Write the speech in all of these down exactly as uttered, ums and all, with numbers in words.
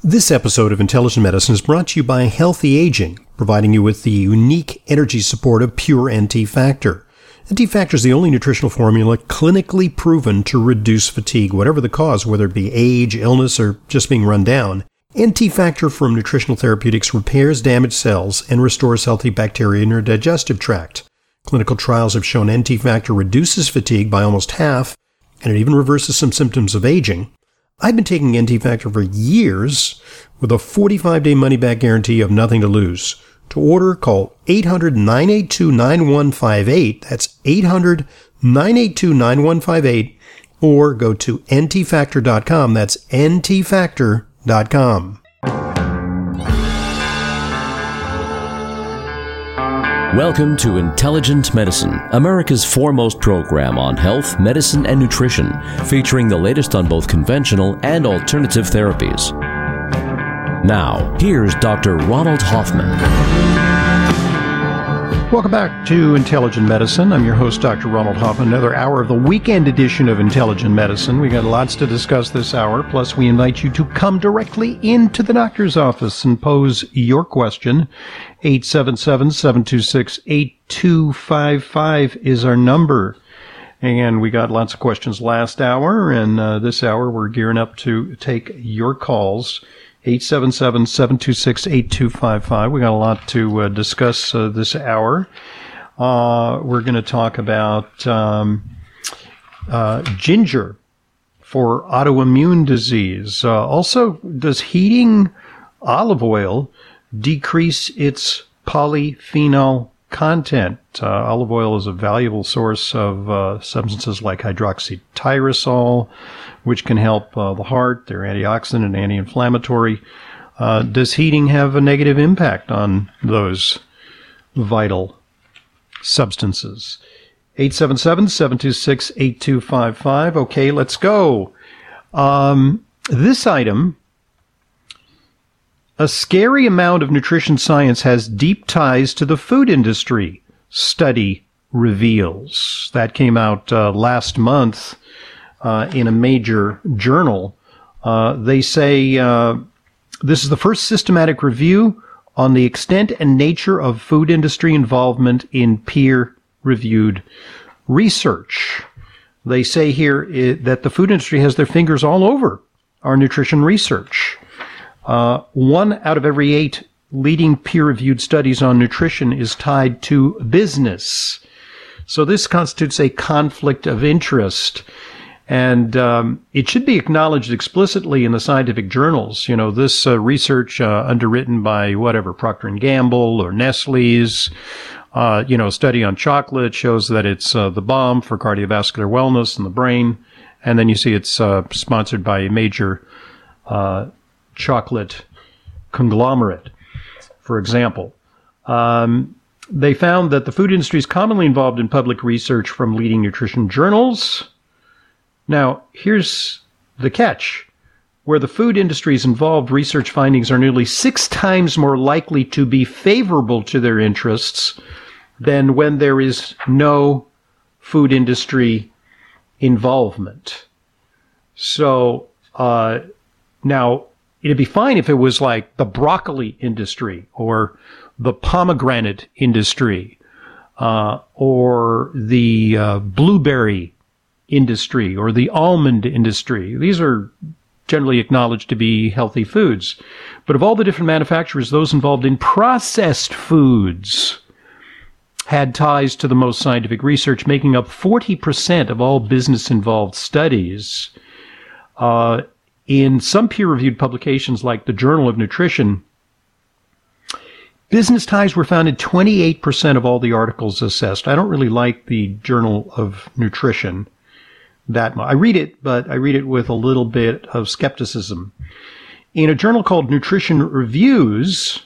This episode of Intelligent Medicine is brought to you by Healthy Aging, providing you with the unique energy support of Pure N T Factor. N T Factor is the only nutritional formula clinically proven to reduce fatigue, whatever the cause, whether it be age, illness, or just being run down. N T Factor from Nutritional Therapeutics repairs damaged cells and restores healthy bacteria in your digestive tract. Clinical trials have shown N T Factor reduces fatigue by almost half, and it even reverses some symptoms of aging. I've been taking N T Factor for years with a forty-five day money-back guarantee of nothing to lose. To order, call eight hundred, nine eight two, nine one five eight. That's eight hundred, nine eight two, nine one five eight. Or go to N T factor dot com. That's N T factor dot com. Welcome to Intelligent Medicine, America's foremost program on health, medicine, and nutrition, featuring the latest on both conventional and alternative therapies. Now, here's Doctor Ronald Hoffman. Welcome back to Intelligent Medicine. I'm your host, Doctor Ronald Hoffman. Another hour of the weekend edition of Intelligent Medicine. We got lots to discuss this hour. Plus, we invite you to come directly into the doctor's office and pose your question. eight seven seven, seven two six, eight two five five is our number. And we got lots of questions last hour, and uh, this hour we're gearing up to take your calls. eight seven seven, seven two six, eight two five five. We got a lot to uh, discuss uh, this hour. Uh, we're going to talk about um, uh, ginger for autoimmune disease. Uh, also, does heating olive oil decrease its polyphenol content? Uh, olive oil is a valuable source of uh, substances like hydroxytyrosol, which can help uh, the heart. They're antioxidant and anti-inflammatory. Uh, does heating have a negative impact on those vital substances? eight seven seven, seven two six, eight two five five. Okay, let's go. Um, this item, a scary amount of nutrition science has deep ties to the food industry, study reveals. That came out uh, last month. Uh, in a major journal. Uh, they say uh, this is the first systematic review on the extent and nature of food industry involvement in peer-reviewed research. They say here it, that the food industry has their fingers all over our nutrition research. Uh, one out of every eight leading peer-reviewed studies on nutrition is tied to business. So this constitutes a conflict of interest. And um, it should be acknowledged explicitly in the scientific journals. You know, this uh, research uh, underwritten by whatever, Procter and Gamble or Nestle's, uh, you know, study on chocolate shows that it's uh, the bomb for cardiovascular wellness in the brain. And then you see it's uh, sponsored by a major uh, chocolate conglomerate, for example. Um, they found that the food industry is commonly involved in public research from leading nutrition journals. Now, here's the catch. Where the food industry is involved, research findings are nearly six times more likely to be favorable to their interests than when there is no food industry involvement. So, uh, now, it'd be fine if it was like the broccoli industry or the pomegranate industry, uh, or the uh, blueberry industry or the almond industry. These are generally acknowledged to be healthy foods. But of all the different manufacturers, those involved in processed foods had ties to the most scientific research, making up forty percent of all business-involved studies. Uh, in some peer-reviewed publications like the Journal of Nutrition, business ties were found in twenty-eight percent of all the articles assessed. I don't really like the Journal of Nutrition that much. I read it, but I read it with a little bit of skepticism. In a journal called Nutrition Reviews,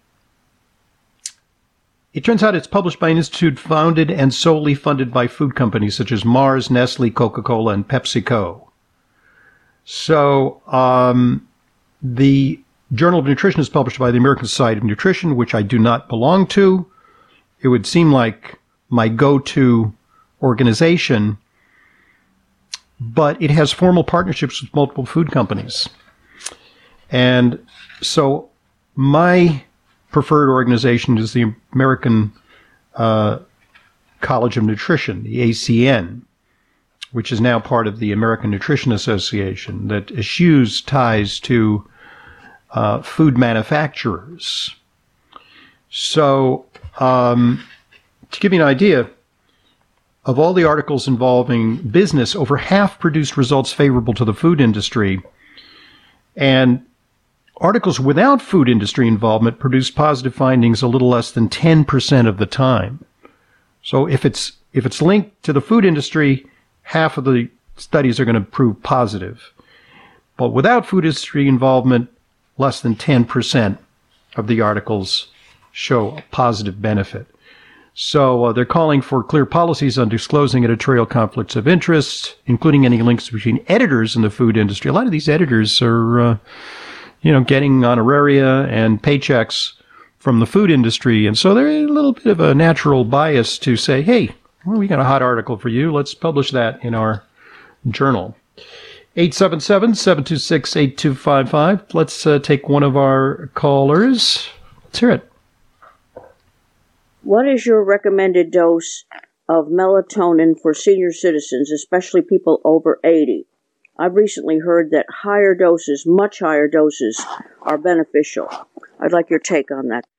it turns out it's published by an institute founded and solely funded by food companies such as Mars, Nestle, Coca-Cola, and PepsiCo. So, um, the Journal of Nutrition is published by the American Society of Nutrition, which I do not belong to. It would seem like my go-to organization, but it has formal partnerships with multiple food companies. And so my preferred organization is the American uh, College of Nutrition, the A C N, which is now part of the American Nutrition Association, that eschews ties to uh, food manufacturers. So, um, to give you an idea, of all the articles involving business, over half produced results favorable to the food industry, and articles without food industry involvement produced positive findings a little less than ten percent of the time. So if it's if it's linked to the food industry, half of the studies are going to prove positive. But without food industry involvement, less than ten percent of the articles show a positive benefit. So uh, they're calling for clear policies on disclosing editorial conflicts of interest, including any links between editors in the food industry. A lot of these editors are, uh, you know, getting honoraria and paychecks from the food industry. And so there's a little bit of a natural bias to say, hey, well, we got a hot article for you. Let's publish that in our journal. eight seven seven, seven two six, eight two five five. Let's uh, take one of our callers. Let's hear it. What is your recommended dose of melatonin for senior citizens, especially people over eighty? I've recently heard that higher doses, much higher doses, are beneficial. I'd like your take on that.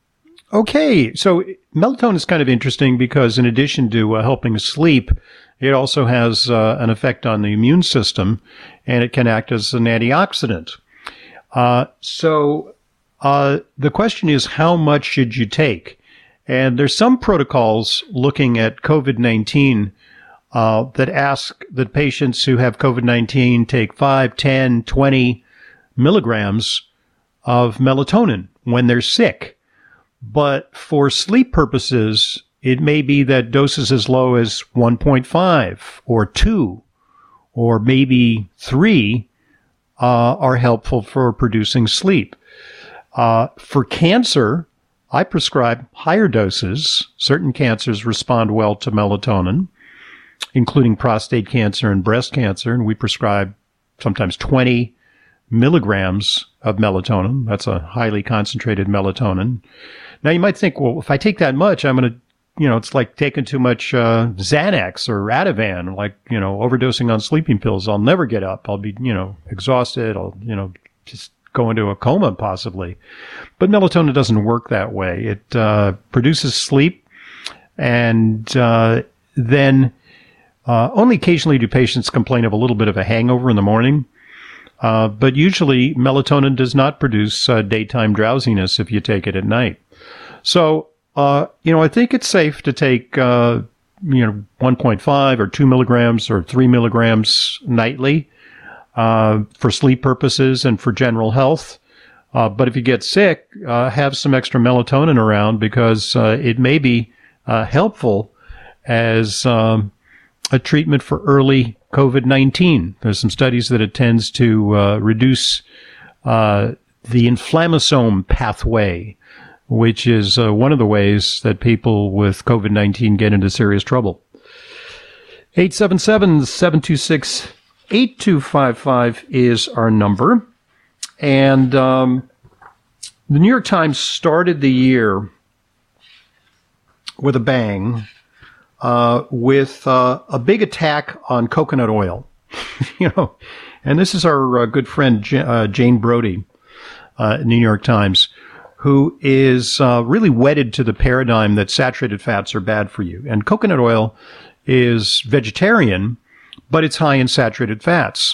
Okay, so melatonin is kind of interesting because in addition to uh, helping sleep, it also has uh, an effect on the immune system, and it can act as an antioxidant. Uh, so uh, the question is, how much should you take? And there's some protocols looking at COVID nineteen uh, that ask that patients who have COVID nineteen take five, ten, twenty milligrams of melatonin when they're sick. But for sleep purposes, it may be that doses as low as one point five or two or maybe three uh, are helpful for producing sleep. Uh, for cancer, I prescribe higher doses. Certain cancers respond well to melatonin, including prostate cancer and breast cancer, and we prescribe sometimes twenty milligrams of melatonin. That's a highly concentrated melatonin. Now, you might think, well, if I take that much, I'm going to, you know, it's like taking too much uh, Xanax or Ativan, like, you know, overdosing on sleeping pills. I'll never get up. I'll be, you know, exhausted. I'll, you know, just go into a coma possibly. But melatonin doesn't work that way. It uh, produces sleep, and uh, then uh, only occasionally do patients complain of a little bit of a hangover in the morning. Uh, but usually melatonin does not produce uh, daytime drowsiness if you take it at night. So, uh, you know, I think it's safe to take, uh, you know, one point five or two milligrams or three milligrams nightly. Uh, for sleep purposes and for general health. Uh, but if you get sick, uh, have some extra melatonin around because uh, it may be uh, helpful as um, a treatment for early COVID nineteen. There's some studies that it tends to uh, reduce uh, the inflammasome pathway, which is uh, one of the ways that people with COVID nineteen get into serious trouble. eight seven seven, seven two six, eight two five five is our number. And um, the New York Times started the year with a bang uh, with uh, a big attack on coconut oil. you know, and this is our uh, good friend J- uh, Jane Brody, uh, New York Times, who is uh, really wedded to the paradigm that saturated fats are bad for you. And coconut oil is vegetarian, but it's high in saturated fats.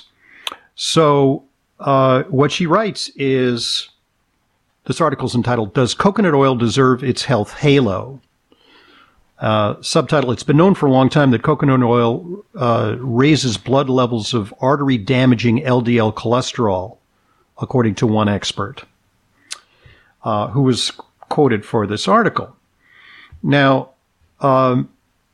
So uh, what she writes is, this article is entitled, Does Coconut Oil Deserve Its Health Halo? Uh, subtitle, it's been known for a long time that coconut oil uh, raises blood levels of artery-damaging L D L cholesterol, according to one expert, uh, who was quoted for this article. Now, um,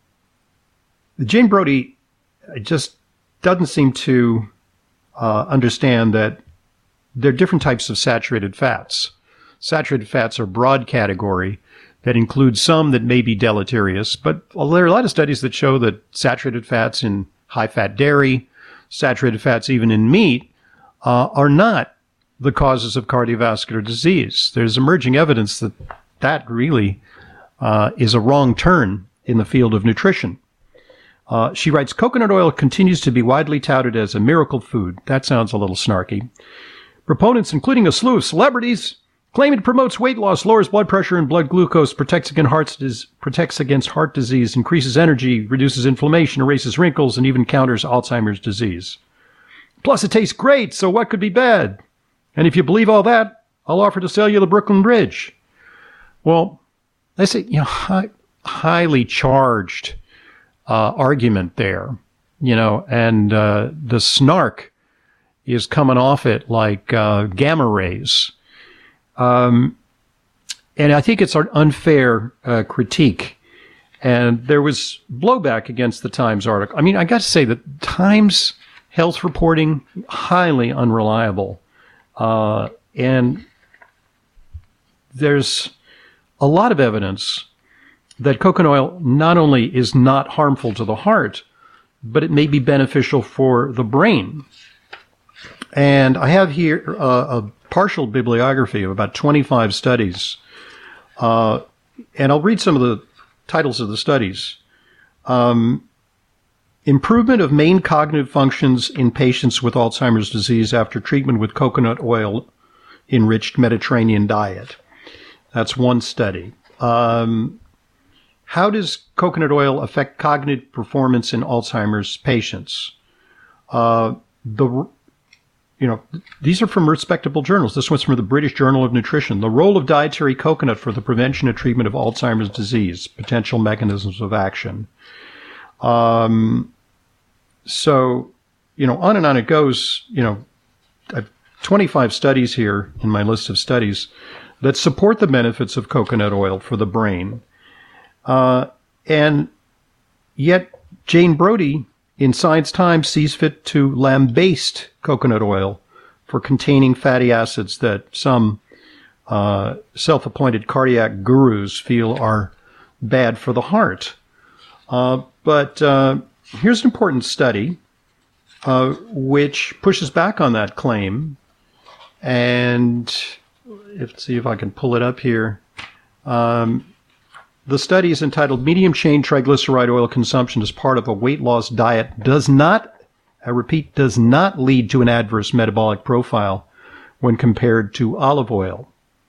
Jane Brody just doesn't seem to uh, understand that there are different types of saturated fats. Saturated fats are a broad category that includes some that may be deleterious, but there are a lot of studies that show that saturated fats in high-fat dairy, saturated fats even in meat, uh, are not the causes of cardiovascular disease. There's emerging evidence that that really uh, is a wrong turn in the field of nutrition. Uh, she writes, coconut oil continues to be widely touted as a miracle food. That sounds a little snarky. Proponents, including a slew of celebrities, claim it promotes weight loss, lowers blood pressure and blood glucose, protects against heart, protects against heart disease, increases energy, reduces inflammation, erases wrinkles, and even counters Alzheimer's disease. Plus, it tastes great, so what could be bad? And if you believe all that, I'll offer to sell you the Brooklyn Bridge. Well, that's a you know, high, highly charged uh, argument there, you know, and uh, the snark is coming off it like uh, gamma rays. Um, and I think it's an unfair uh, critique. And there was blowback against the Times article. I mean, I got to say that Times health reporting, highly unreliable. Uh, and there's a lot of evidence that coconut oil not only is not harmful to the heart, but it may be beneficial for the brain. And I have here uh, a partial bibliography of about twenty-five studies. Uh, and I'll read some of the titles of the studies. Um, Improvement of main cognitive functions in patients with Alzheimer's disease after treatment with coconut oil-enriched Mediterranean diet. That's one study. Um, how does coconut oil affect cognitive performance in Alzheimer's patients? Uh, the, you know, these are from respectable journals. This one's from the British Journal of Nutrition. The role of dietary coconut for the prevention and treatment of Alzheimer's disease, potential mechanisms of action. Um, so, you know, on and on it goes. You know, I've twenty-five studies here in my list of studies that support the benefits of coconut oil for the brain. Uh, and yet Jane Brody in Science Times sees fit to lambaste coconut oil for containing fatty acids that some uh, self-appointed cardiac gurus feel are bad for the heart. Uh, but uh, here's an important study uh, which pushes back on that claim. And let's see if I can pull it up here. Um, the study is entitled Medium-Chain Triglyceride Oil Consumption as Part of a Weight Loss Diet Does Not, I repeat, does not lead to an adverse metabolic profile when compared to olive oil.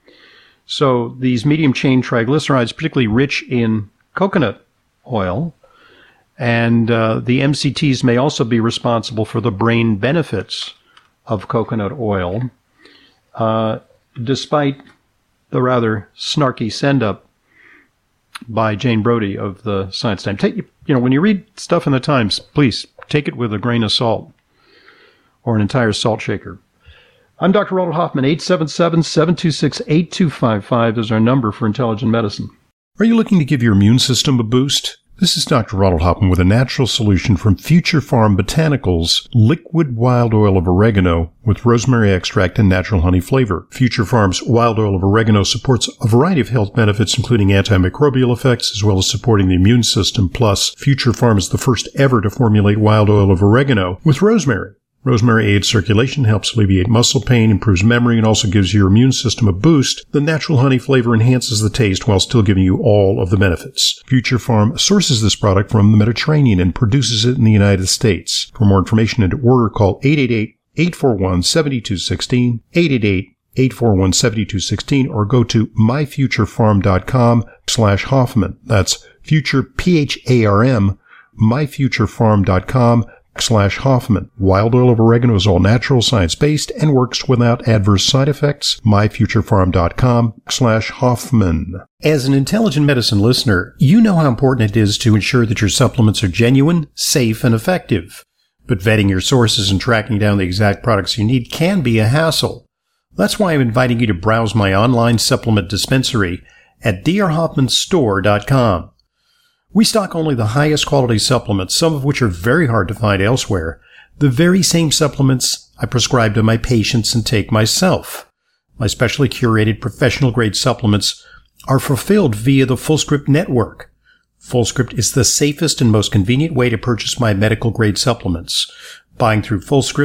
So these medium-chain triglycerides, particularly rich in coconut oil, and uh, the M C Ts may also be responsible for the brain benefits of coconut oil, uh, despite the rather snarky send-up by Jane Brody of the Science Times. Take, you know, when you read stuff in the Times, please take it with a grain of salt or an entire salt shaker. I'm Doctor Ronald Hoffman. eight seven seven, seven two six, eight two five five is our number for Intelligent Medicine. Are you looking to give your immune system a boost? This is Doctor Ronald Hoffman with a natural solution from Future Farm Botanicals, liquid wild oil of oregano with rosemary extract and natural honey flavor. Future Farm's wild oil of oregano supports a variety of health benefits, including antimicrobial effects, as well as supporting the immune system. Plus, Future Farm is the first ever to formulate wild oil of oregano with rosemary. Rosemary aids circulation, helps alleviate muscle pain, improves memory, and also gives your immune system a boost. The natural honey flavor enhances the taste while still giving you all of the benefits. Future Farm sources this product from the Mediterranean and produces it in the United States. For more information and to order, call eight eight eight, eight four one, seven two one six, eight eight eight, eight four one, seven two one six, or go to myfuturefarm.com slash Hoffman. That's future, P H A R M, myfuturefarm.com slash Hoffman. Wild oil of oregano is all natural, science-based, and works without adverse side effects. myfuturefarm.com slash Hoffman. As an Intelligent Medicine listener, you know how important it is to ensure that your supplements are genuine, safe, and effective. But vetting your sources and tracking down the exact products you need can be a hassle. That's why I'm inviting you to browse my online supplement dispensary at d r hoffman store dot com. We stock only the highest quality supplements, some of which are very hard to find elsewhere, the very same supplements I prescribe to my patients and take myself. My specially curated professional-grade supplements are fulfilled via the Fullscript network. Fullscript is the safest and most convenient way to purchase my medical-grade supplements. Buying through Fullscript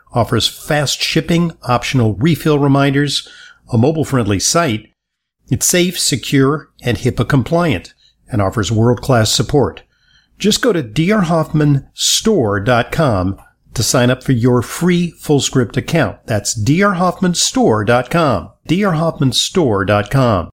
offers fast shipping, optional refill reminders, a mobile-friendly site. It's safe, secure, and HIPAA compliant, and offers world-class support. Just go to d r hoffman store dot com to sign up for your free FullScript account. That's d r hoffman store dot com. d r hoffman store dot com.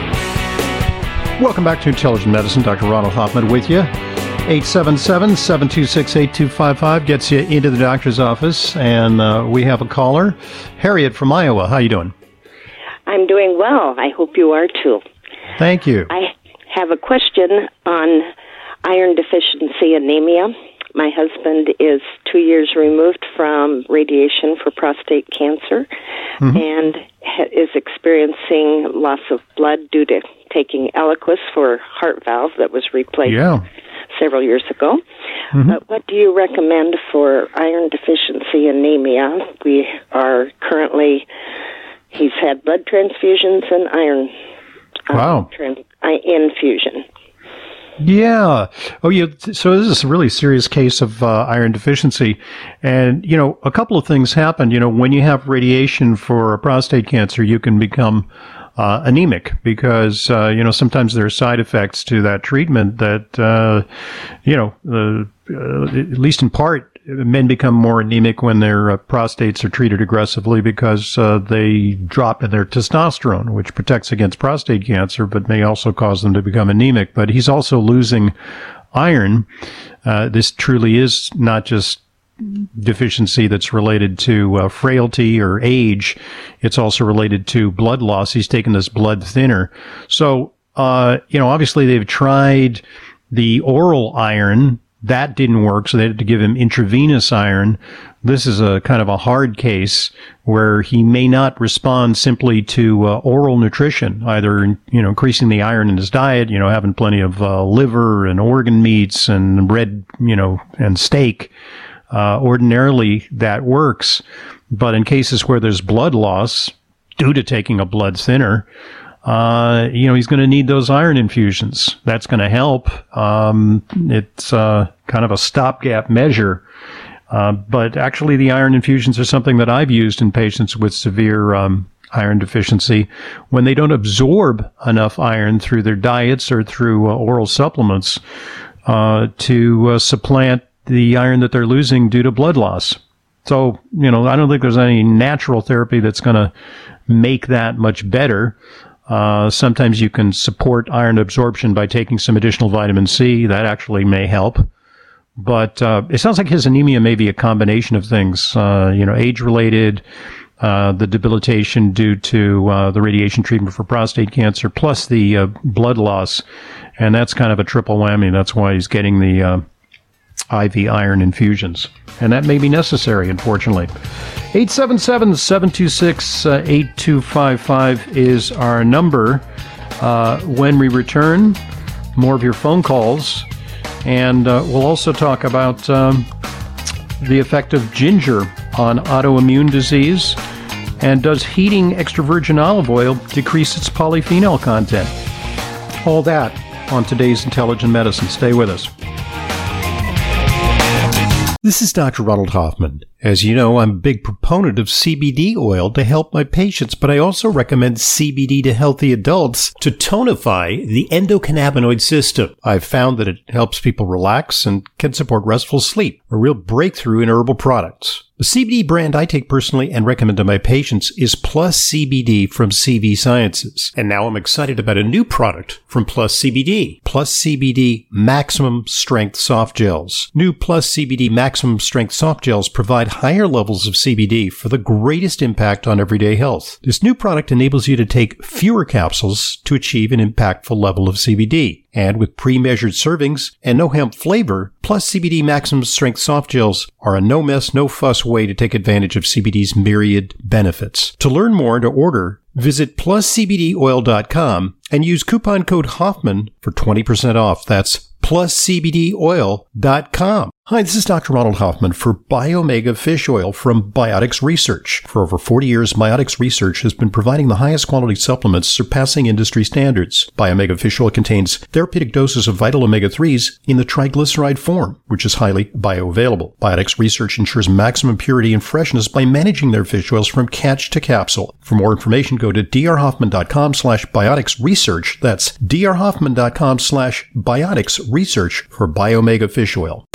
Welcome back to Intelligent Medicine. Doctor Ronald Hoffman with you. eight seven seven, seven two six, eight two five five gets you into the doctor's office, and uh, we have a caller, Harriet from Iowa. How you doing? I'm doing well. I hope you are too. Thank you. I have a question on iron deficiency anemia. My husband is two years removed from radiation for prostate cancer mm-hmm. and ha- is experiencing loss of blood due to taking Eliquis for heart valve that was replaced yeah. several years ago. Mm-hmm. Uh, what do you recommend for iron deficiency anemia? We are currently, he's had blood transfusions and iron wow. um, trans- infusion. Yeah. Oh, yeah. So this is a really serious case of uh, iron deficiency. And, you know, a couple of things happen. You know, when you have radiation for prostate cancer, you can become uh, anemic because, uh, you know, sometimes there are side effects to that treatment that, uh, you know, uh, uh, at least in part, men become more anemic when their uh, prostates are treated aggressively because uh, they drop in their testosterone, which protects against prostate cancer, but may also cause them to become anemic. But he's also losing iron. Uh, this truly is not just deficiency that's related to uh, frailty or age. It's also related to blood loss. He's taken this blood thinner. So, uh, you know, obviously they've tried the oral iron. That didn't work, so they had to give him intravenous iron. This is a kind of a hard case where he may not respond simply to uh, oral nutrition, either, you know, increasing the iron in his diet, you know, having plenty of uh, liver and organ meats and red, you know, and steak. Uh, ordinarily, that works. But in cases where there's blood loss due to taking a blood thinner, Uh, you know, he's going to need those iron infusions. That's going to help. Um, it's uh, kind of a stopgap measure. Uh, but actually, the iron infusions are something that I've used in patients with severe um, iron deficiency when they don't absorb enough iron through their diets or through uh, oral supplements uh, to uh, supplant the iron that they're losing due to blood loss. So, you know, I don't think there's any natural therapy that's going to make that much better. Uh, sometimes you can support iron absorption by taking some additional vitamin C. That actually may help. But uh, it sounds like his anemia may be a combination of things, uh, you know, age-related, uh, the debilitation due to uh, the radiation treatment for prostate cancer, plus the uh, blood loss. And that's kind of a triple whammy. That's why he's getting the uh, I V iron infusions. And that may be necessary, unfortunately. eight seven seven, seven two six, eight two five five is our number. Uh, when we return, more of your phone calls. And uh, we'll also talk about um, the effect of ginger on autoimmune disease. And does heating extra virgin olive oil decrease its polyphenol content? All that on today's Intelligent Medicine. Stay with us. This is Doctor Ronald Hoffman. As you know, I'm a big proponent of C B D oil to help my patients, but I also recommend C B D to healthy adults to tonify the endocannabinoid system. I've found that it helps people relax and can support restful sleep, a real breakthrough in herbal products. The C B D brand I take personally and recommend to my patients is Plus C B D from C V Sciences. And now I'm excited about a new product from Plus C B D. Plus C B D Maximum Strength Soft Gels. New Plus C B D Maximum Strength Soft Gels provide higher levels of C B D for the greatest impact on everyday health. This new product enables you to take fewer capsules to achieve an impactful level of C B D. And with pre-measured servings and no hemp flavor, Plus C B D Maximum Strength Soft Gels are a no-mess, no-fuss way to take advantage of C B D's myriad benefits. To learn more and to order, visit plus c b d oil dot com and use coupon code Hoffman for twenty percent off. That's plus c b d oil dot com. Hi, this is Doctor Ronald Hoffman for Biomega Fish Oil from Biotics Research. For over forty years, Biotics Research has been providing the highest quality supplements surpassing industry standards. Biomega Fish Oil contains therapeutic doses of vital omega threes in the triglyceride form, which is highly bioavailable. Biotics Research ensures maximum purity and freshness by managing their fish oils from catch to capsule. For more information, go to drhoffman.com slash biotics research. That's drhoffman.com slash biotics research for Biomega Fish Oil.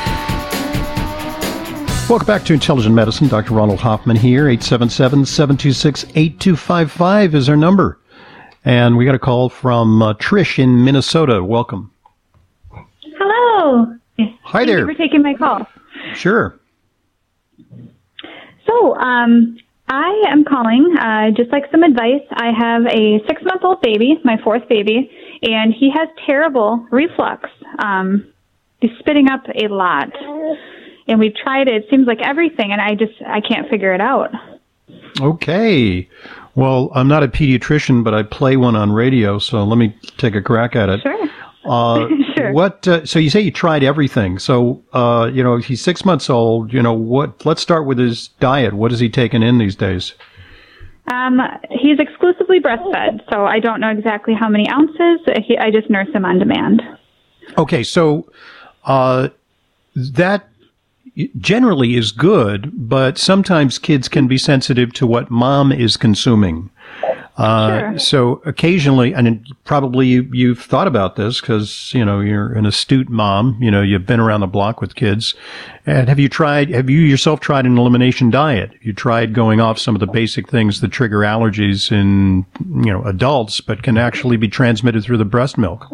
Welcome back to Intelligent Medicine. Doctor Ronald Hoffman here. eight seven seven, seven two six, eight two five five is our number. And we got a call from uh, Trish in Minnesota. Welcome. Hello. Hi there. Thank you for taking my call. Sure. So, um, I am calling, uh, just like some advice. I have a six-month-old baby, my fourth baby, and he has terrible reflux. Um, he's spitting up a lot. And we've tried it. It seems like everything, and I just, I can't figure it out. Okay. Well, I'm not a pediatrician, but I play one on radio, so let me take a crack at it. Sure. Uh, sure. What, uh, so you say you tried everything. So, uh, you know, he's six months old, you know, what, let's start with his diet. What is he taking in these days? Um, he's exclusively breastfed, so I don't know exactly how many ounces. He, I just nurse him on demand. Okay. So, uh, that, generally is good, but sometimes kids can be sensitive to what mom is consuming. Uh, sure. So occasionally, and probably you, you've thought about this because, you know, you're an astute mom, you know, you've been around the block with kids. And have you tried, have you yourself tried an elimination diet? Have you tried going off some of the basic things that trigger allergies in, you know, adults, but can actually be transmitted through the breast milk?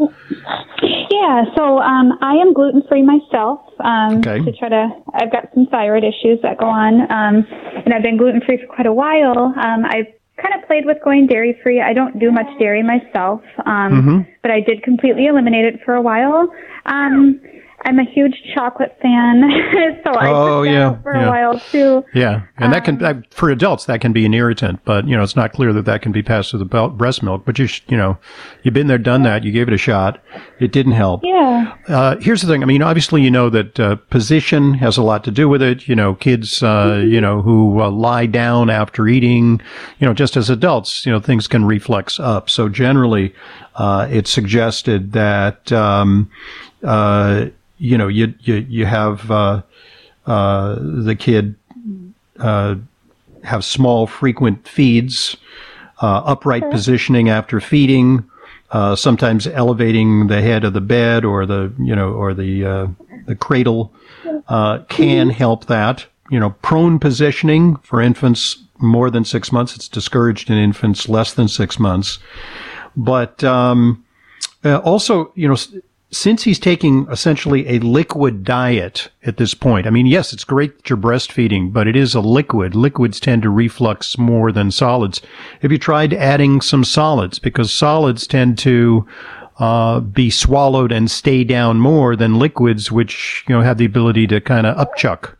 Yeah, so um, I am gluten-free myself. Um, okay. To try to, I've got some thyroid issues that go on, um, and I've been gluten-free for quite a while. Um, I've kind of played with going dairy-free. I don't do much dairy myself, um, mm-hmm. but I did completely eliminate it for a while. Um, I'm a huge chocolate fan, so I oh, took that yeah, out for yeah. a while too. Yeah, and that can, Um, that, for adults, that can be an irritant, but, you know, it's not clear that that can be passed through the bel- breast milk, but you, sh- you know, you've been there, done that, you gave it a shot, it didn't help. Yeah. Uh, here's the thing, I mean, obviously, you know that uh, position has a lot to do with it, you know, kids, uh, mm-hmm. you know, who uh, lie down after eating, you know, just as adults, you know, things can reflex up, so generally, uh, it's suggested that, um, uh, you know, you, you, you have, uh, uh, the kid, uh, have small, frequent feeds, uh, upright sure. positioning after feeding, uh, sometimes elevating the head of the bed or the, you know, or the, uh, the cradle, uh, can help that. You know, prone positioning for infants more than six months. It's discouraged in infants less than six months. But, um, uh, also, you know, since he's taking essentially a liquid diet at this point, I mean, yes, it's great that you're breastfeeding, but it is a liquid. Liquids tend to reflux more than solids. Have you tried adding some solids? Because solids tend to uh, be swallowed and stay down more than liquids, which, you know, have the ability to kind of upchuck.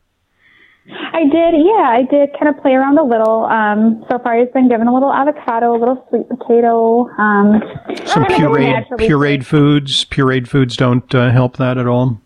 I did, yeah, I did kind of play around a little. Um, so far, he's been given a little avocado, a little sweet potato. Um, Some pureed, pureed foods. Pureed foods don't uh, help that at all?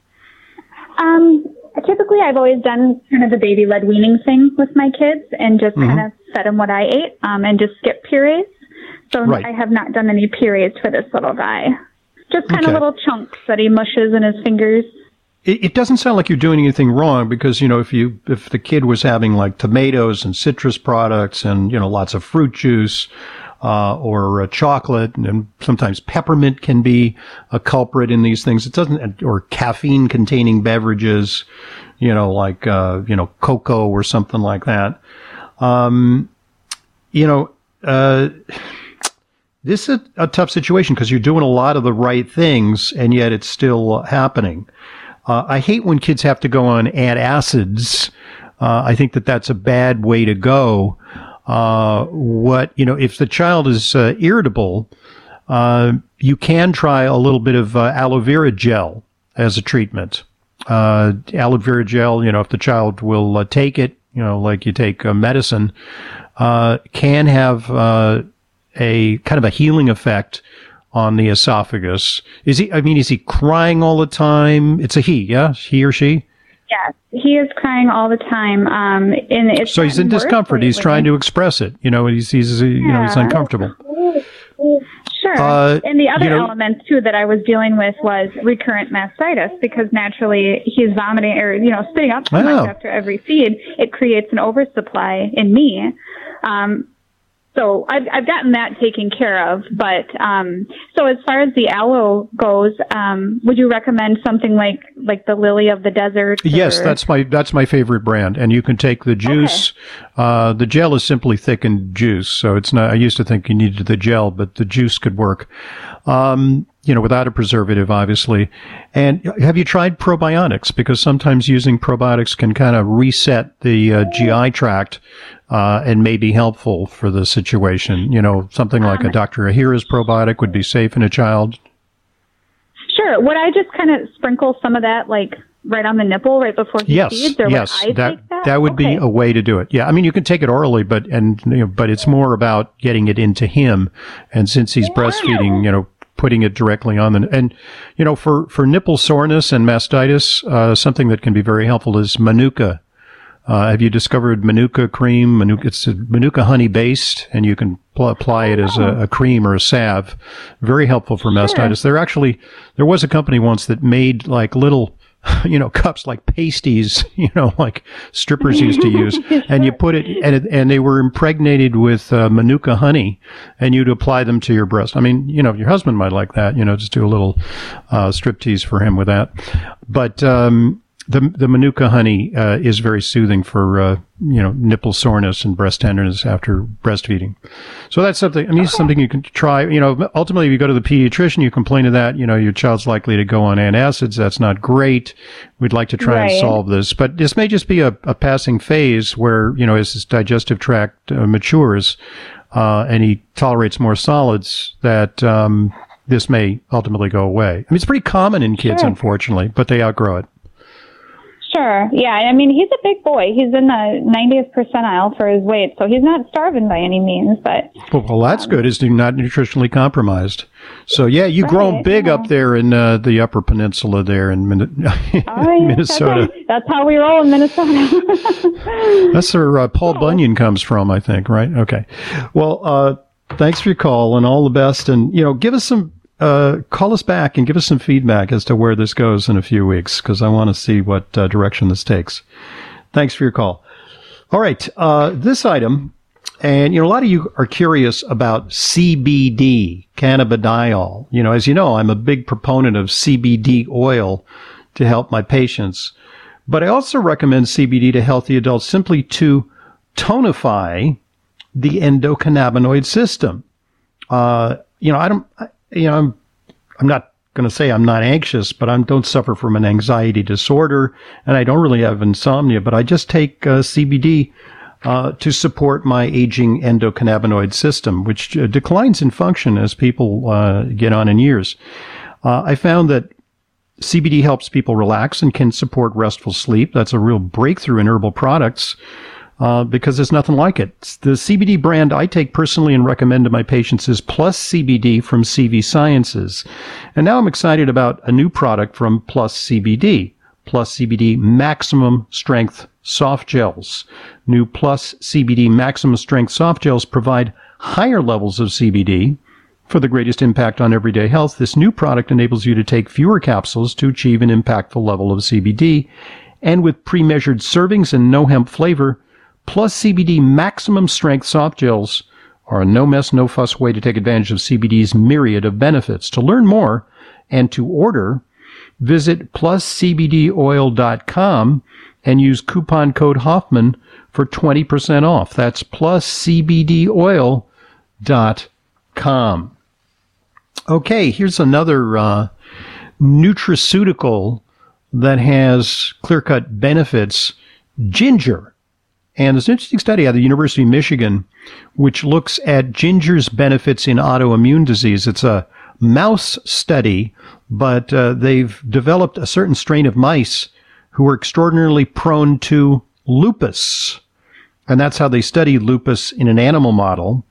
Um, typically, I've always done kind of the baby-led weaning thing with my kids and just mm-hmm. kind of fed them what I ate um, and just skip purees. So right. I have not done any purees for this little guy. Just kind okay. of little chunks that he mushes in his fingers. It doesn't sound like you're doing anything wrong because, you know, if you, if the kid was having like tomatoes and citrus products and, you know, lots of fruit juice, uh, or uh, chocolate and sometimes peppermint can be a culprit in these things. It doesn't, or caffeine containing beverages, you know, like, uh, you know, cocoa or something like that. Um, you know, uh, this is a, a tough situation because you're doing a lot of the right things and yet it's still happening. Uh, I hate when kids have to go on antacids. Uh, I think that that's a bad way to go. Uh, what, you know, if the child is uh, irritable, uh, you can try a little bit of uh, aloe vera gel as a treatment. Uh, aloe vera gel, you know, if the child will uh, take it, you know, like you take uh, medicine, uh, can have uh, a kind of a healing effect on the esophagus. Is he, I mean, is he crying all the time? It's a he, yeah? He or she? Yes, he is crying all the time. Um, and it's so he's in discomfort. He's trying to express it. You know, he's he's yeah. you know he's uncomfortable. Sure. Uh, and the other you know, element too that I was dealing with was recurrent mastitis, because naturally he's vomiting or you know spitting up too much after every feed. It creates an oversupply in me. Um, So I've, I've gotten that taken care of, but um, so as far as the aloe goes, um, would you recommend something like, like the Lily of the Desert? Yes, or? that's my that's my favorite brand, and you can take the juice. Okay. Uh, the gel is simply thickened juice, so it's not. I used to think you needed the gel, but the juice could work. Um, you know, without a preservative, obviously. And have you tried probiotics? Because sometimes using probiotics can kind of reset the uh, G I tract. Uh, and may be helpful for the situation. You know, something like um, a Doctor Ahira's probiotic would be safe in a child. Sure. Would I just kind of sprinkle some of that, like, right on the nipple right before he yes, feeds? Or yes, would I that, take that? that would okay. be a way to do it. Yeah, I mean, you can take it orally, but and you know, but it's more about getting it into him. And since he's breastfeeding, you know, putting it directly on the, and, you know, for, for nipple soreness and mastitis, uh, something that can be very helpful is Manuka. Uh, have you discovered Manuka cream? Manuka, it's Manuka honey based, and you can pl- apply it as a, a cream or a salve. Very helpful for mastitis. Sure. There actually, there was a company once that made like little, you know, cups like pasties, you know, like strippers used to use, sure. and you put it, and it, and they were impregnated with uh, Manuka honey, and you'd apply them to your breast. I mean, you know, your husband might like that, you know, just do a little uh, striptease for him with that. But, um, The the Manuka honey uh, is very soothing for uh, you know nipple soreness and breast tenderness after breastfeeding. So that's something. I mean, it's something you can try. You know, ultimately, if you go to the pediatrician, you complain of that. You know, your child's likely to go on antacids. That's not great. We'd like to try right. and solve this, but this may just be a, a passing phase where you know as his digestive tract uh, matures uh, and he tolerates more solids, that um, this may ultimately go away. I mean, it's pretty common in kids, sure. unfortunately, but they outgrow it. Sure. Yeah. I mean, he's a big boy. He's in the ninetieth percentile for his weight, so he's not starving by any means. But well, well that's um, good. Is not nutritionally compromised. So yeah, you've right, grown big yeah. up there in uh, the Upper Peninsula there in Min- oh, yeah, Minnesota. That's, that's how we roll in Minnesota. That's where uh, Paul Bunyan comes from, I think. Right? Okay. Well, uh, thanks for your call and all the best. And you know, give us some. Uh, call us back and give us some feedback as to where this goes in a few weeks, because I want to see what uh, direction this takes. Thanks for your call. All right. Uh, this item, and, you know, a lot of you are curious about C B D, cannabidiol. You know, as you know, I'm a big proponent of C B D oil to help my patients, but I also recommend C B D to healthy adults simply to tonify the endocannabinoid system. Uh, you know, I don't, I, You know, I'm, I'm not going to say I'm not anxious, but I don't suffer from an anxiety disorder, and I don't really have insomnia, but I just take uh, C B D uh, to support my aging endocannabinoid system, which uh, declines in function as people uh, get on in years. Uh, I found that C B D helps people relax and can support restful sleep. That's a real breakthrough in herbal products. Uh, because there's nothing like it. The C B D brand I take personally and recommend to my patients is Plus C B D from C V Sciences. And now I'm excited about a new product from Plus C B D, Plus C B D Maximum Strength Soft Gels. New Plus C B D Maximum Strength Soft Gels provide higher levels of C B D for the greatest impact on everyday health. This new product enables you to take fewer capsules to achieve an impactful level of C B D. And with pre-measured servings and no hemp flavor, Plus C B D Maximum Strength Soft Gels are a no-mess, no-fuss way to take advantage of C B D's myriad of benefits. To learn more and to order, visit plus c b d oil dot com and use coupon code Hoffman for twenty percent off. That's plus c b d oil dot com. Okay, here's another uh, nutraceutical that has clear-cut benefits, ginger. And there's an interesting study out of the University of Michigan, which looks at ginger's benefits in autoimmune disease. It's a mouse study, but uh, they've developed a certain strain of mice who are extraordinarily prone to lupus. And that's how they studied lupus in an animal model.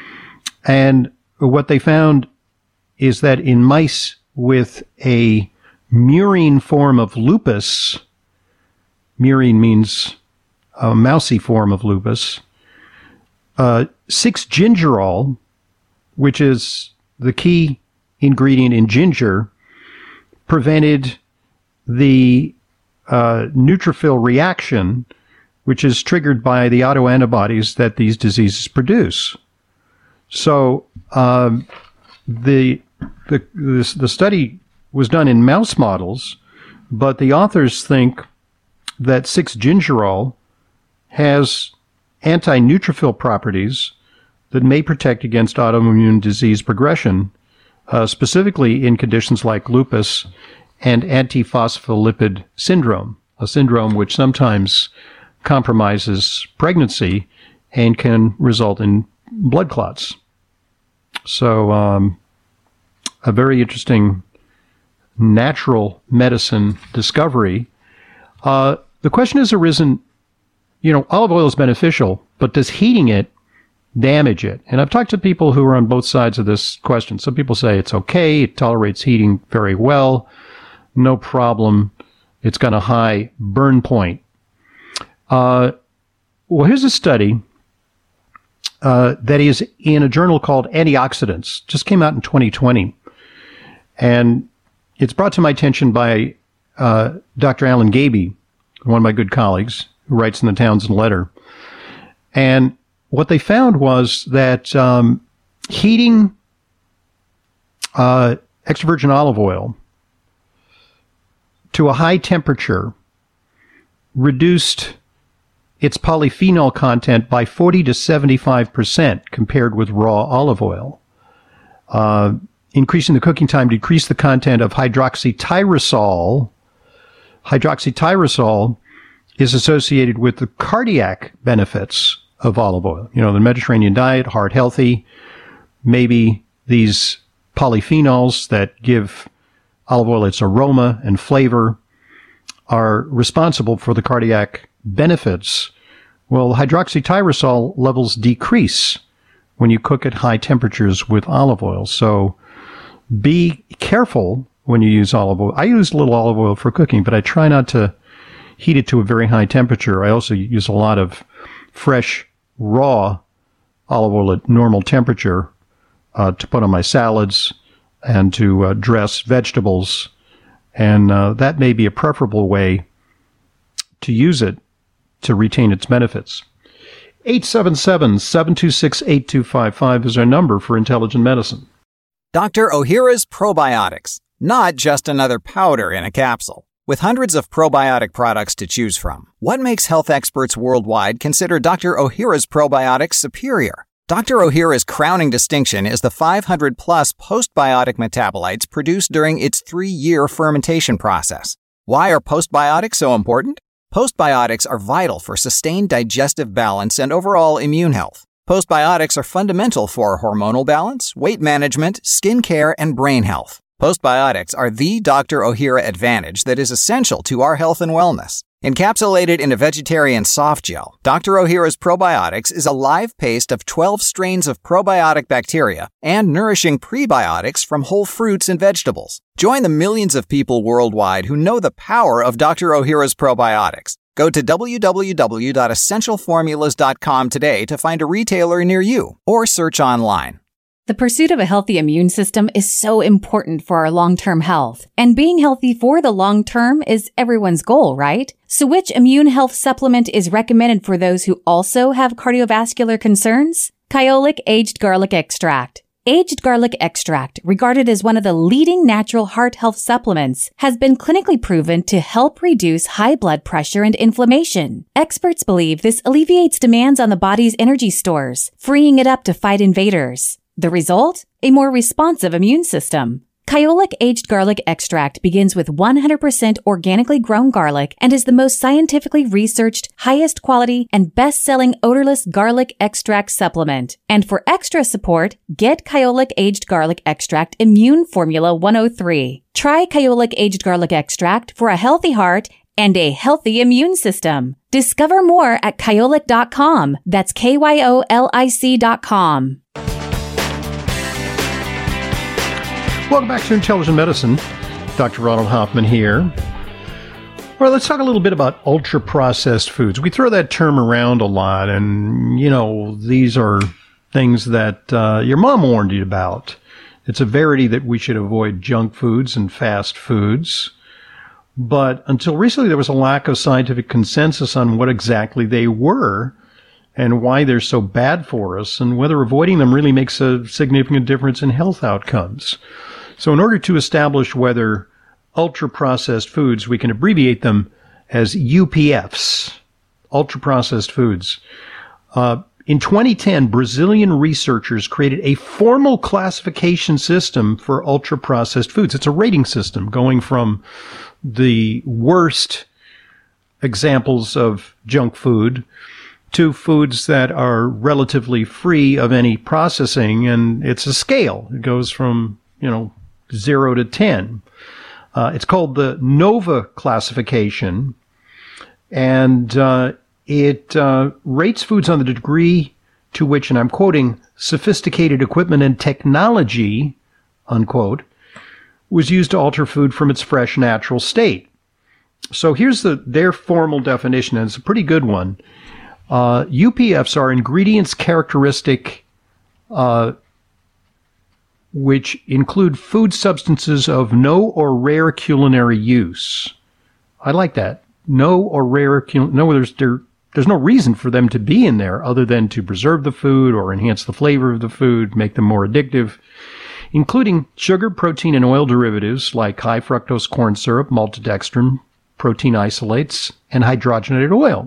And what they found is that in mice with a murine form of lupus, murine means a mousy form of lupus. Uh, six gingerol, which is the key ingredient in ginger, prevented the uh, neutrophil reaction, which is triggered by the autoantibodies that these diseases produce. So um, the, the the the study was done in mouse models, but the authors think that six gingerol has anti-neutrophil properties that may protect against autoimmune disease progression, uh, specifically in conditions like lupus and antiphospholipid syndrome, a syndrome which sometimes compromises pregnancy and can result in blood clots. So, um, a very interesting natural medicine discovery. Uh, the question has arisen, you know, olive oil is beneficial, but does heating it damage it? And I've talked to people who are on both sides of this question. Some people say it's okay, it tolerates heating very well, no problem, it's got a high burn point. Uh, well, here's a study uh, that is in a journal called Antioxidants, just came out in twenty twenty. And it's brought to my attention by uh, Doctor Alan Gaby, one of my good colleagues, who writes in the Townsend Letter. And what they found was that um, heating uh, extra virgin olive oil to a high temperature reduced its polyphenol content by forty to seventy-five percent compared with raw olive oil. Uh, increasing the cooking time decreased the content of hydroxytyrosol. Hydroxytyrosol is associated with the cardiac benefits of olive oil. You know, the Mediterranean diet, heart healthy, maybe these polyphenols that give olive oil its aroma and flavor are responsible for the cardiac benefits. Well, hydroxytyrosol levels decrease when you cook at high temperatures with olive oil. So be careful when you use olive oil. I use a little olive oil for cooking, but I try not to heat it to a very high temperature. I also use a lot of fresh, raw olive oil at normal temperature uh, to put on my salads and to uh, dress vegetables. And uh, that may be a preferable way to use it to retain its benefits. eight seven seven, seven two six, eight two five five is our number for Intelligent Medicine. Doctor Ohhira's Probiotics, not just another powder in a capsule. With hundreds of probiotic products to choose from, what makes health experts worldwide consider Doctor Ohhira's Probiotics superior? Doctor Ohhira's crowning distinction is the five hundred plus postbiotic metabolites produced during its three-year fermentation process. Why are postbiotics so important? Postbiotics are vital for sustained digestive balance and overall immune health. Postbiotics are fundamental for hormonal balance, weight management, skin care, and brain health. Postbiotics are the Doctor Ohhira advantage that is essential to our health and wellness. Encapsulated in a vegetarian soft gel, Doctor Ohhira's Probiotics is a live paste of twelve strains of probiotic bacteria and nourishing prebiotics from whole fruits and vegetables. Join the millions of people worldwide who know the power of Doctor Ohhira's Probiotics. Go to w w w dot essential formulas dot com today to find a retailer near you or search online. The pursuit of a healthy immune system is so important for our long-term health. And being healthy for the long term is everyone's goal, right? So which immune health supplement is recommended for those who also have cardiovascular concerns? Kyolic Aged Garlic Extract. Aged garlic extract, regarded as one of the leading natural heart health supplements, has been clinically proven to help reduce high blood pressure and inflammation. Experts believe this alleviates demands on the body's energy stores, freeing it up to fight invaders. The result? A more responsive immune system. Kyolic Aged Garlic Extract begins with one hundred percent organically grown garlic and is the most scientifically researched, highest quality, and best-selling odorless garlic extract supplement. And for extra support, get Kyolic Aged Garlic Extract Immune Formula one oh three. Try Kyolic Aged Garlic Extract for a healthy heart and a healthy immune system. Discover more at kyolic dot com. That's K Y O L I C dot com. Welcome back to Intelligent Medicine. Doctor Ronald Hoffman here. Well, let's talk a little bit about ultra-processed foods. We throw that term around a lot, and, you know, these are things that uh, your mom warned you about. It's a verity that we should avoid junk foods and fast foods. But until recently, there was a lack of scientific consensus on what exactly they were and why they're so bad for us, and whether avoiding them really makes a significant difference in health outcomes. So in order to establish whether ultra-processed foods, we can abbreviate them as U P Fs, ultra-processed foods. Uh, in twenty ten, Brazilian researchers created a formal classification system for ultra-processed foods. It's a rating system going from the worst examples of junk food to foods that are relatively free of any processing, and it's a scale. It goes from, you know, zero to ten. Uh, it's called the NOVA classification, and uh, it uh, rates foods on the degree to which, and I'm quoting, sophisticated equipment and technology, unquote, was used to alter food from its fresh, natural state. So here's the their formal definition, and it's a pretty good one. Uh, U P Fs are ingredients characteristic uh, which include food substances of no or rare culinary use. I like that. No or rare culinary. No, there's there, there's no reason for them to be in there other than to preserve the food or enhance the flavor of the food, make them more addictive, including sugar, protein, and oil derivatives like high fructose corn syrup, maltodextrin, protein isolates, and hydrogenated oil,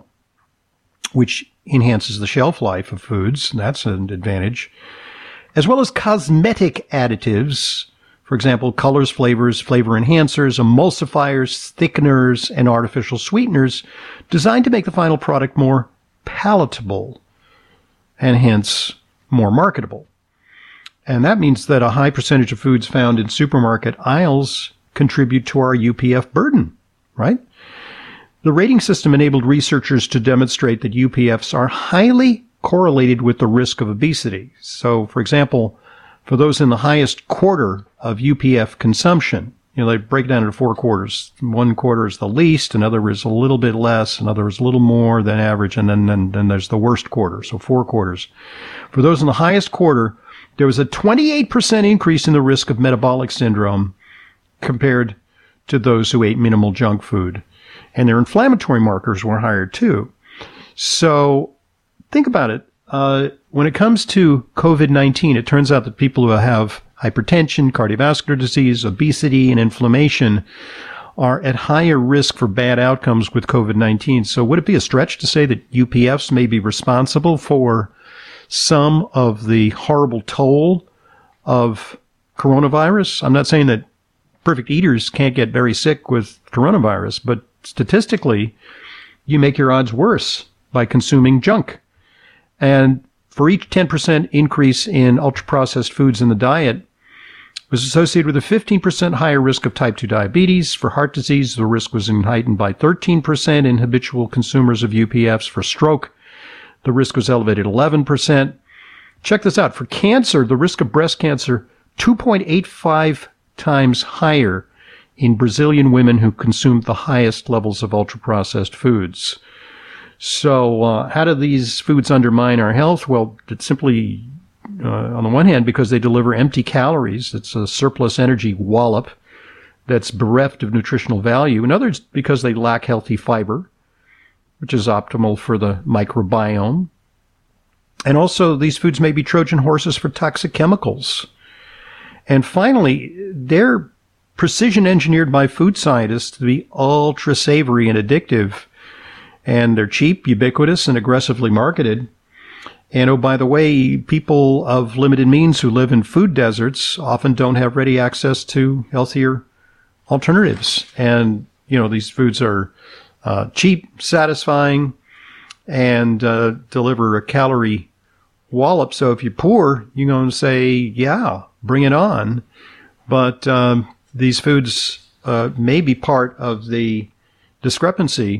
which enhances the shelf life of foods. That's an advantage. As well as cosmetic additives, for example, colors, flavors, flavor enhancers, emulsifiers, thickeners, and artificial sweeteners designed to make the final product more palatable and hence more marketable. And that means that a high percentage of foods found in supermarket aisles contribute to our U P F burden, right? The rating system enabled researchers to demonstrate that U P Fs are highly correlated with the risk of obesity. So, for example, for those in the highest quarter of U P F consumption, you know, they break it down into four quarters. One quarter is the least, another is a little bit less, another is a little more than average, and then, then, then there's the worst quarter, so four quarters. For those in the highest quarter, there was a twenty-eight percent increase in the risk of metabolic syndrome compared to those who ate minimal junk food. And their inflammatory markers were higher too. So think about it. Uh, when it comes to COVID nineteen, it turns out that people who have hypertension, cardiovascular disease, obesity, and inflammation are at higher risk for bad outcomes with COVID nineteen. So would it be a stretch to say that U P Fs may be responsible for some of the horrible toll of coronavirus? I'm not saying that perfect eaters can't get very sick with coronavirus, but statistically, you make your odds worse by consuming junk. And for each ten percent increase in ultra-processed foods in the diet was associated with a fifteen percent higher risk of type two diabetes. For heart disease, the risk was heightened by thirteen percent in habitual consumers of U P Fs. For stroke, the risk was elevated eleven percent. Check this out. For cancer, the risk of breast cancer, two point eight five times higher in Brazilian women who consumed the highest levels of ultra-processed foods. So uh, how do these foods undermine our health? Well, it's simply, uh, on the one hand, because they deliver empty calories. It's a surplus energy wallop that's bereft of nutritional value. In others, because they lack healthy fiber, which is optimal for the microbiome. And also, these foods may be Trojan horses for toxic chemicals. And finally, they're precision engineered by food scientists to be ultra savory and addictive. And they're cheap, ubiquitous, and aggressively marketed. And oh, by the way, people of limited means who live in food deserts often don't have ready access to healthier alternatives. And, you know, these foods are uh, cheap, satisfying, and uh, deliver a calorie wallop. So if you're poor, you're going to say, yeah, bring it on. But um, these foods uh, may be part of the discrepancy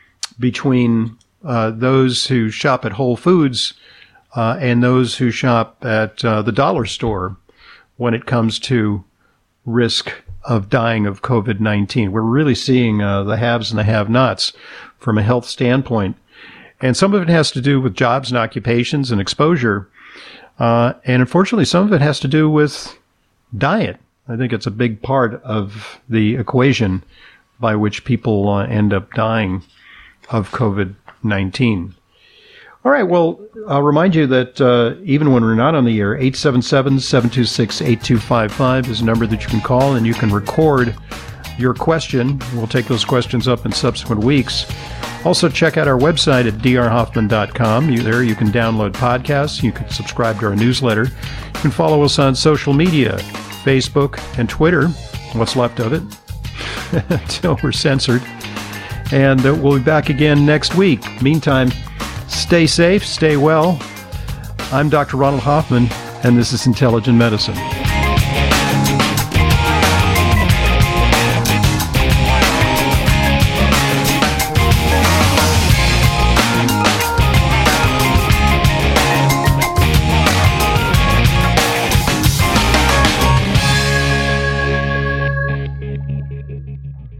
between uh, those who shop at Whole Foods uh, and those who shop at uh, the dollar store when it comes to risk of dying of COVID nineteen. We're really seeing uh, the haves and the have-nots from a health standpoint. And some of it has to do with jobs and occupations and exposure. Uh, and unfortunately, some of it has to do with diet. I think it's a big part of the equation by which people uh, end up dying of COVID nineteen. All right, well, I'll remind you that uh, even when we're not on the air, eight seven seven, seven two six, eight two five five is a number that you can call, and you can record your question. We'll take those questions up in subsequent weeks. Also, check out our website at d r hoffman dot com. You, there you can download podcasts. You can subscribe to our newsletter. You can follow us on social media, Facebook and Twitter, what's left of it, until we're censored. And uh, we'll be back again next week. Meantime, stay safe, stay well. I'm Doctor Ronald Hoffman, and this is Intelligent Medicine.